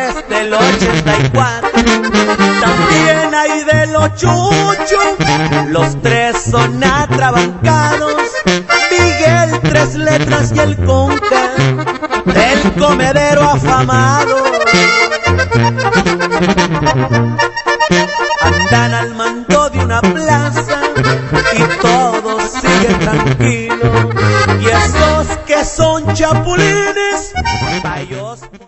desde el 84. También hay de los Chuchos, los tres son atrabancados. Miguel, tres letras y el Conca, del comedero afamado. Andan al mando de una plaza y todo sigue tranquilo. Y esos que son chapulines, pa' ellos